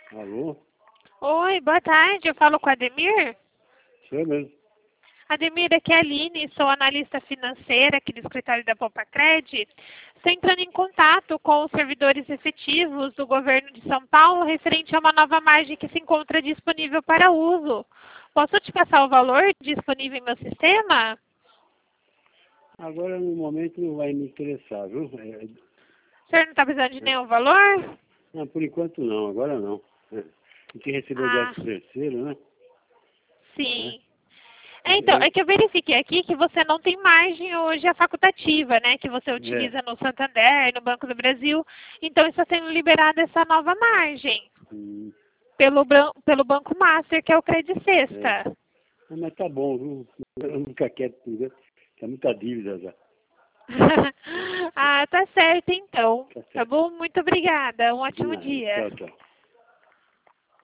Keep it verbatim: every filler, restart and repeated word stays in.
Alô? Oi, boa tarde. Eu falo com a Ademir. Sou eu mesmo. Ademir, aqui é a Aline, sou analista financeira aqui do escritório da Pompacred. Estou entrando em contato com os servidores efetivos do governo de São Paulo referente a uma nova margem que se encontra disponível para uso. Posso te passar o valor disponível em meu sistema? Agora, no momento, não vai me interessar, viu? É, O senhor não está precisando de é, nenhum valor? não, por enquanto não, agora não. É. A gente recebeu o Ah, décimo terceiro, né? sim. É. É, então, Eu, é que eu verifiquei aqui que você não tem margem hoje a facultativa, né? Que você é. utiliza no Santander, no Banco do Brasil. Então, está sendo liberada essa nova margem Hum, pelo, bran- pelo Banco Master, que é o Credit é. Sexta. Ah, mas tá bom, viu? Eu nunca quero, né? Tem muita dívida já. Ah, tá certo, então. Tá Tá certo. bom? Muito obrigada. Um De ótimo nada. dia. Tchau, tchau.